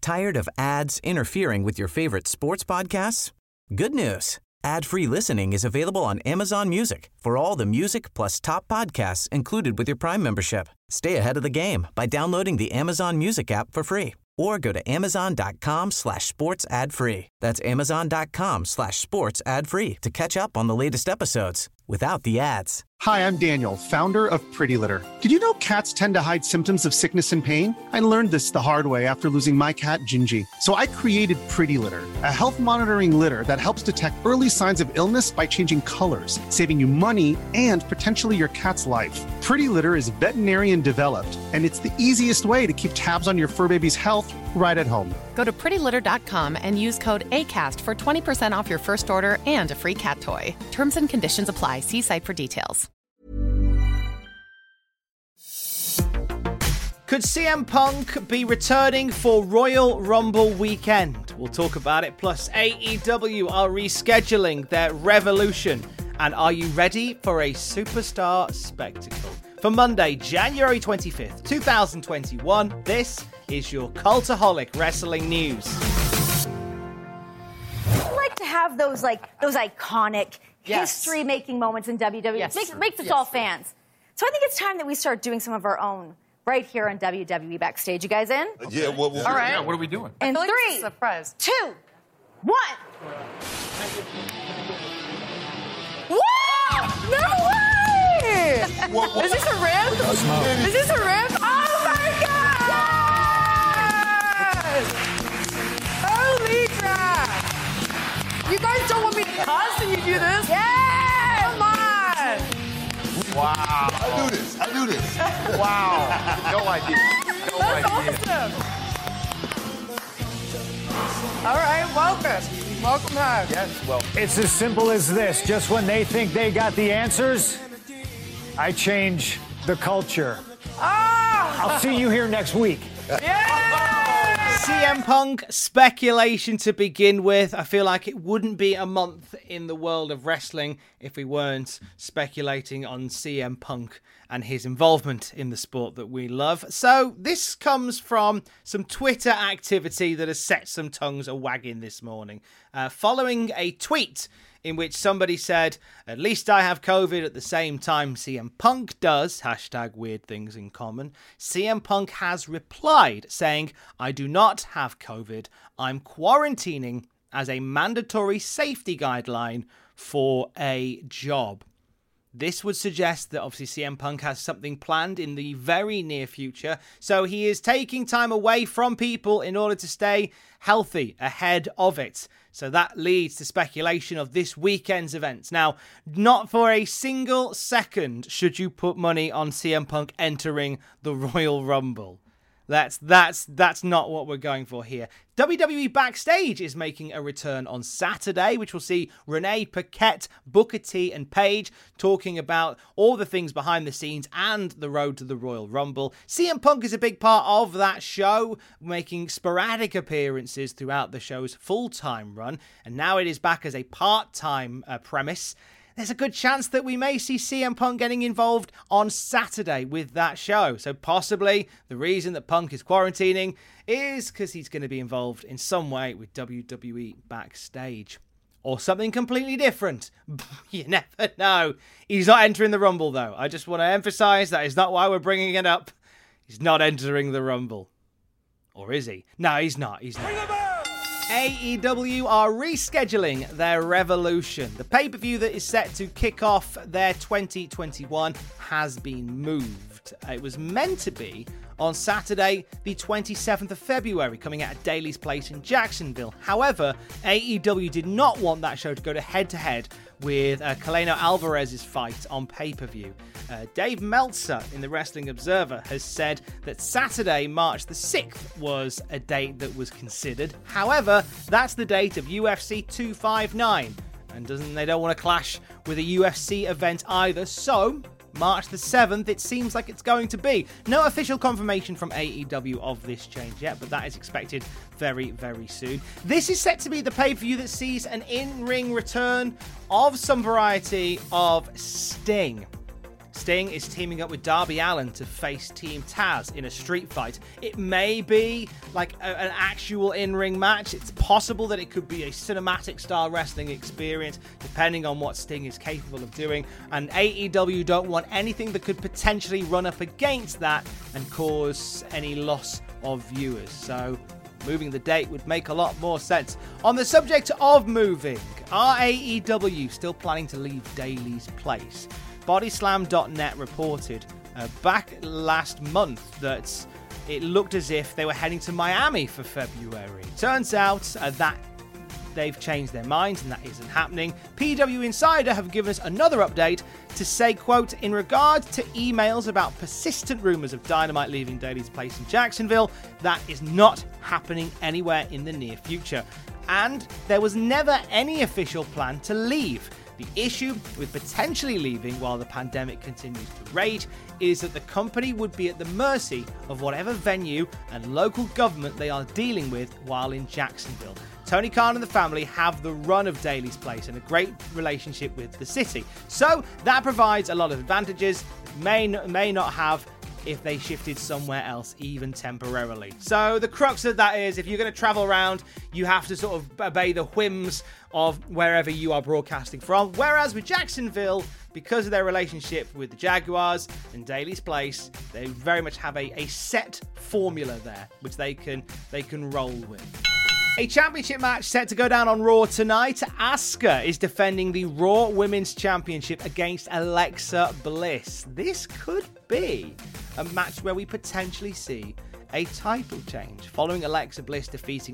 Tired of ads interfering with your favorite sports podcasts? Good news. Ad-free listening is available on Amazon Music for all the music plus top podcasts included with your Prime membership. Stay ahead of the game by downloading the Amazon Music app for free or go to amazon.com/sports ad free. That's amazon.com/sports ad free to catch up on the latest episodes without the ads. Hi, I'm Daniel, founder of Pretty Litter. Did you know cats tend to hide symptoms of sickness and pain? I learned this the hard way after losing my cat, Gingy. So I created Pretty Litter, a health monitoring litter that helps detect early signs of illness by changing colors, saving you money and potentially your cat's life. Pretty Litter is veterinarian developed, and it's the easiest way to keep tabs on your fur baby's health right at home. Go to prettylitter.com and use code ACAST for 20% off your first order and a free cat toy. Terms and conditions apply. See site for details. Could CM Punk be returning for Royal Rumble weekend? We'll talk about it. Plus, AEW are rescheduling their Revolution. And are you ready for a superstar spectacle? For Monday, January 25th, 2021, this is your Cultaholic Wrestling News. I like to have those iconic history-making moments in WWE. Yes. Makes us all fans. So I think it's time that we start doing some of our own right here on WWE Backstage. You guys in? Yeah, all right. Yeah, what are we doing? In I feel like this 3, is a surprise. 2, 1. Whoa! No way! Is this a rip? Is this a rip? Oh my God! Holy crap! You guys don't want me to cuss and you do this? Yeah! Come on! Wow. I do this. Wow. No idea. That's awesome. All right, welcome. Welcome home. Yes, well. It's as simple as this. Just when they think they got the answers, I change the culture. I'll see you here next week. CM Punk speculation to begin with. I feel like it wouldn't be a month in the world of wrestling if we weren't speculating on CM Punk and his involvement in the sport that we love. So this comes from some Twitter activity that has set some tongues a-wagging this morning. Following a tweet in which somebody said, "At least I have COVID at the same time CM Punk does," hashtag weird things in common. CM Punk has replied saying, "I do not have COVID. I'm quarantining as a mandatory safety guideline for a job." This would suggest that obviously CM Punk has something planned in the very near future, so he is taking time away from people in order to stay healthy ahead of it. So that leads to speculation of this weekend's events. Now, not for a single second should you put money on CM Punk entering the Royal Rumble. That's not what we're going for here. WWE Backstage is making a return on Saturday, which will see Renee Paquette, Booker T, and Paige talking about all the things behind the scenes and the road to the Royal Rumble. CM Punk is a big part of that show, making sporadic appearances throughout the show's full-time run, and now it is back as a part-time premise. There's a good chance that we may see CM Punk getting involved on Saturday with that show. So possibly the reason that Punk is quarantining is because he's going to be involved in some way with WWE Backstage. Or something completely different. You never know. He's not entering the Rumble, though. I just want to emphasize that is not why we're bringing it up. He's not entering the Rumble. Or is he? No, he's not. He's not. AEW are rescheduling their Revolution. The pay-per-view that is set to kick off their 2021 has been moved. It was meant to be on Saturday, the 27th of February, coming out of Daly's Place in Jacksonville. However, AEW did not want that show to go to head-to-head with Canelo Alvarez's fight on pay-per-view. Dave Meltzer in the Wrestling Observer has said that Saturday, March the 6th was a date that was considered. However, that's the date of UFC 259, and they don't want to clash with a UFC event either, so March the 7th, it seems like it's going to be. No official confirmation from AEW of this change yet, but that is expected very, very soon. This is set to be the pay-per-view that sees an in-ring return of some variety of Sting. Sting is teaming up with Darby Allin to face Team Taz in a street fight. It may be like an actual in-ring match. It's possible that it could be a cinematic style wrestling experience, depending on what Sting is capable of doing. And AEW don't want anything that could potentially run up against that and cause any loss of viewers. So moving the date would make a lot more sense. On the subject of moving, are AEW still planning to leave Daily's place? Bodyslam.net reported back last month that it looked as if they were heading to Miami for February. Turns out that they've changed their minds and that isn't happening. PW Insider have given us another update to say, quote, in regard to emails about persistent rumours of Dynamite leaving Daily's place in Jacksonville, that is not happening anywhere in the near future. And there was never any official plan to leave. The issue with potentially leaving while the pandemic continues to rage is that the company would be at the mercy of whatever venue and local government they are dealing with while in Jacksonville. Tony Khan and the family have the run of Daily's place and a great relationship with the city. So that provides a lot of advantages may not have if they shifted somewhere else, even temporarily. So the crux of that is, if you're going to travel around, you have to sort of obey the whims of wherever you are broadcasting from. Whereas with Jacksonville, because of their relationship with the Jaguars and Daily's place, they very much have a set formula there, which they can roll with. A championship match set to go down on Raw tonight. Asuka is defending the Raw Women's Championship against Alexa Bliss. This could be a match where we potentially see a title change, following Alexa Bliss defeating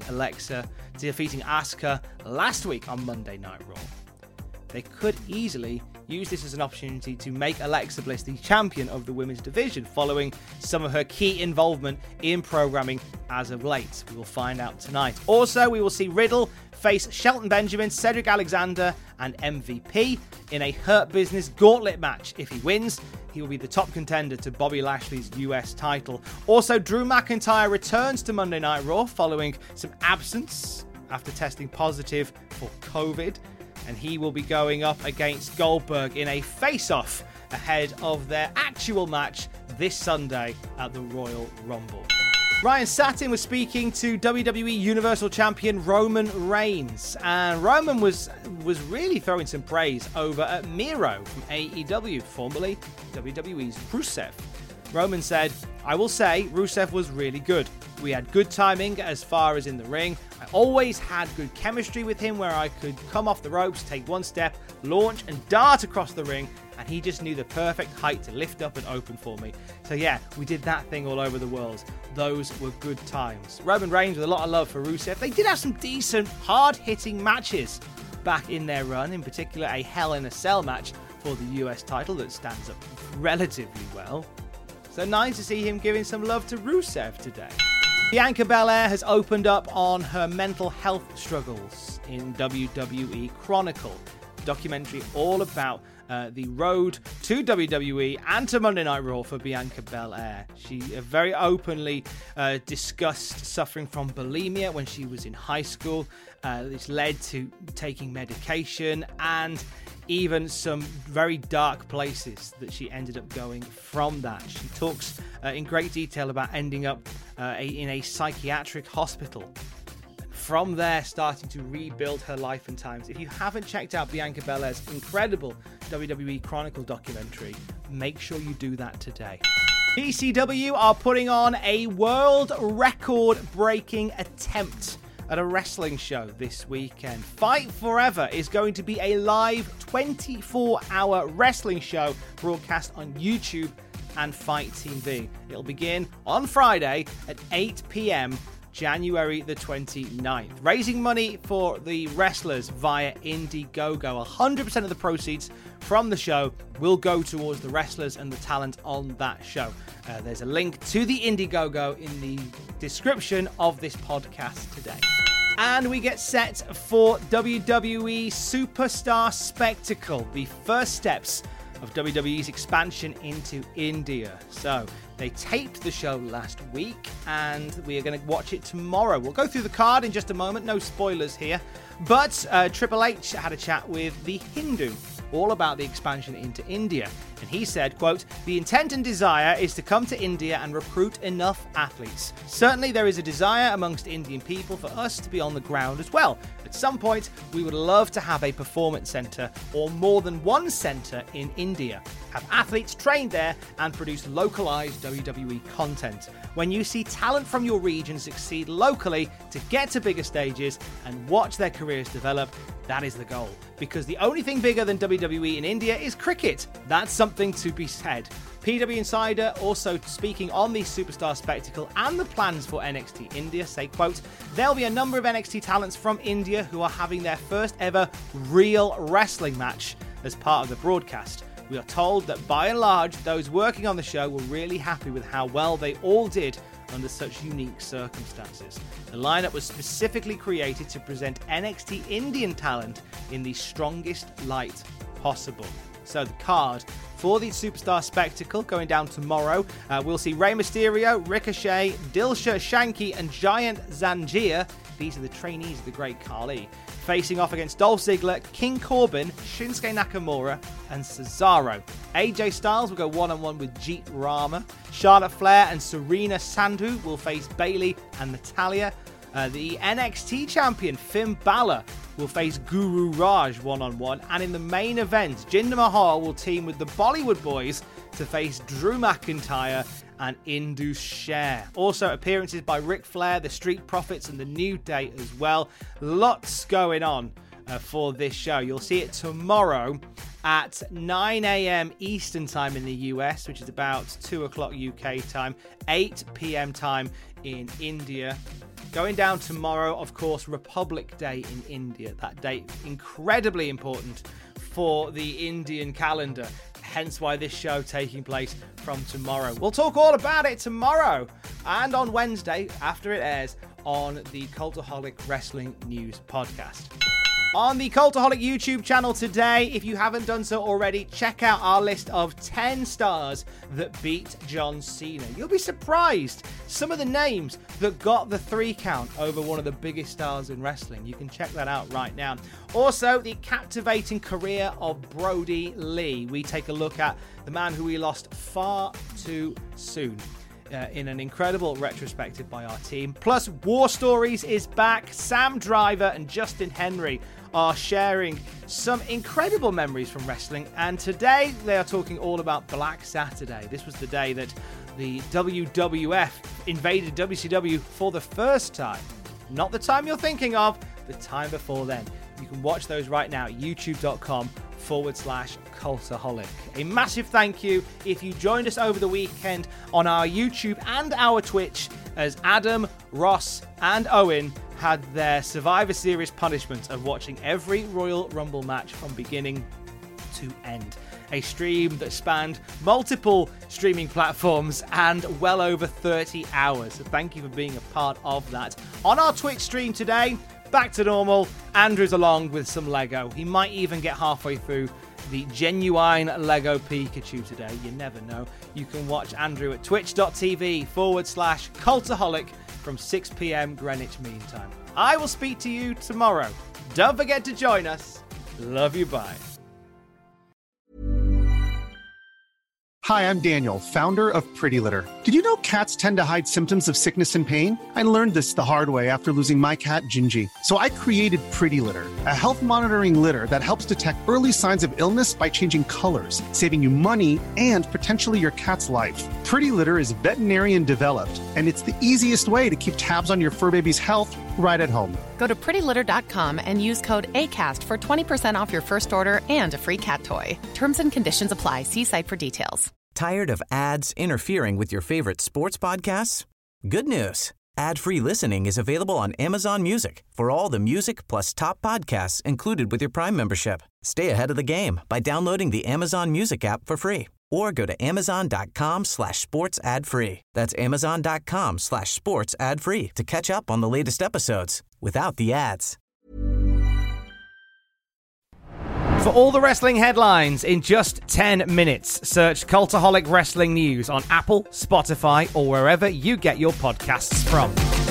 Asuka last week on Monday Night Raw. They could easily use this as an opportunity to make Alexa Bliss the champion of the women's division, following some of her key involvement in programming as of late. We will find out tonight. Also, we will see Riddle face Shelton Benjamin, Cedric Alexander, and MVP in a Hurt Business gauntlet match. If he wins, he will be the top contender to Bobby Lashley's US title. Also, Drew McIntyre returns to Monday Night Raw following some absence after testing positive for COVID. And he will be going up against Goldberg in a face-off ahead of their actual match this Sunday at the Royal Rumble. Ryan Satin was speaking to WWE Universal Champion Roman Reigns, and Roman was really throwing some praise over at Miro from AEW, formerly WWE's Rusev. Roman said, I will say Rusev was really good. We had good timing as far as in the ring. I always had good chemistry with him where I could come off the ropes, take one step, launch and dart across the ring, and he just knew the perfect height to lift up and open for me. So yeah, we did that thing all over the world. Those were good times. Roman Reigns with a lot of love for Rusev. They did have some decent, hard-hitting matches back in their run, in particular a Hell in a Cell match for the US title that stands up relatively well. So nice to see him giving some love to Rusev today. Bianca Belair has opened up on her mental health struggles in WWE Chronicle, a documentary all about the road to WWE and to Monday Night Raw for Bianca Belair. She very openly discussed suffering from bulimia when she was in high school. This led to taking medication and even some very dark places that she ended up going from that. She talks in great detail about ending up in a psychiatric hospital. From there, starting to rebuild her life and times. If you haven't checked out Bianca Belair's incredible WWE Chronicle documentary, make sure you do that today. ECW are putting on a world record-breaking attempt at a wrestling show this weekend. Fight Forever is going to be a live 24-hour wrestling show broadcast on YouTube and Fight TV. It'll begin on Friday at 8 p.m. January the 29th. Raising money for the wrestlers via Indiegogo. 100% of the proceeds from the show will go towards the wrestlers and the talent on that show. There's a link to the Indiegogo in the description of this podcast today. And we get set for WWE Superstar Spectacle, the first steps of WWE's expansion into India. So they taped the show last week and we are going to watch it tomorrow. We'll go through the card in just a moment, no spoilers here. But Triple H had a chat with The Hindu all about the expansion into India. And he said, quote, "The intent and desire is to come to India and recruit enough athletes. Certainly there is a desire amongst Indian people for us to be on the ground as well. At some point, we would love to have a performance centre or more than one centre in India. Have athletes trained there and produce localised WWE content. When you see talent from your region succeed locally to get to bigger stages and watch their careers develop, that is the goal. Because the only thing bigger than WWE in India is cricket. That's something to be said." PW Insider also speaking on the Superstar Spectacle and the plans for NXT India say, quote, "There'll be a number of NXT talents from India who are having their first ever real wrestling match as part of the broadcast. We are told that by and large, those working on the show were really happy with how well they all did under such unique circumstances. The lineup was specifically created to present NXT Indian talent in the strongest light possible." So the card for the Superstar Spectacle going down tomorrow, we'll see Rey Mysterio, Ricochet, Dilsha Shanky and Giant Zangier, these are the trainees of the Great Khali, facing off against Dolph Ziggler, King Corbin, Shinsuke Nakamura and Cesaro. AJ Styles will go one-on-one with Jeet Rama. Charlotte Flair and Serena Sandhu will face Bayley and Natalya. The NXT champion Finn Balor will face Guru Raj one-on-one, and in the main event, Jinder Mahal will team with the Bollywood Boys to face Drew McIntyre and Indus Sher. Also appearances by Ric Flair, the Street Profits and the New Day as well. Lots going on for this show. You'll see it tomorrow at 9 a.m. Eastern time in the US, which is about 2 o'clock UK time, 8 p.m. time in India. Going down tomorrow, of course, Republic Day in India. That date incredibly important for the Indian calendar, hence why this show taking place from tomorrow. We'll talk all about it tomorrow and on Wednesday after it airs on the Cultaholic Wrestling News podcast. On the Cultaholic YouTube channel today, if you haven't done so already, check out our list of 10 stars that beat John Cena. You'll be surprised some of the names that got the 3 count over one of the biggest stars in wrestling. You can check that out right now. Also, the captivating career of Brody Lee. We take a look at the man who we lost far too soon. In an incredible retrospective by our team. Plus, War Stories is back. Sam Driver and Justin Henry are sharing some incredible memories from wrestling, and today they are talking all about Black Saturday. This was the day that the WWF invaded WCW for the first time. Not the time you're thinking of, the time before then. You can watch those right now at youtube.com/Cultaholic. A massive thank you if you joined us over the weekend on our YouTube and our Twitch as Adam, Ross and Owen had their Survivor Series punishment of watching every Royal Rumble match from beginning to end. A stream that spanned multiple streaming platforms and well over 30 hours. So thank you for being a part of that. On our Twitch stream today, back to normal, Andrew's along with some Lego. He might even get halfway through the genuine Lego Pikachu today. You never know. You can watch Andrew at twitch.tv/Cultaholic from 6 p.m. Greenwich Mean Time. I will speak to you tomorrow. Don't forget to join us. Love you, bye. Hi, I'm Daniel, founder of Pretty Litter. Did you know cats tend to hide symptoms of sickness and pain? I learned this the hard way after losing my cat, Gingy. So I created Pretty Litter, a health monitoring litter that helps detect early signs of illness by changing colors, saving you money and potentially your cat's life. Pretty Litter is veterinarian developed, and it's the easiest way to keep tabs on your fur baby's health right at home. Go to prettylitter.com and use code ACAST for 20% off your first order and a free cat toy. Terms and conditions apply. See site for details. Tired of ads interfering with your favorite sports podcasts? Good news. Ad-free listening is available on Amazon Music for all the music plus top podcasts included with your Prime membership. Stay ahead of the game by downloading the Amazon Music app for free or go to amazon.com/sports ad free. That's amazon.com/sports ad free to catch up on the latest episodes without the ads. For all the wrestling headlines in just 10 minutes, search Cultaholic Wrestling News on Apple, Spotify, or wherever you get your podcasts from.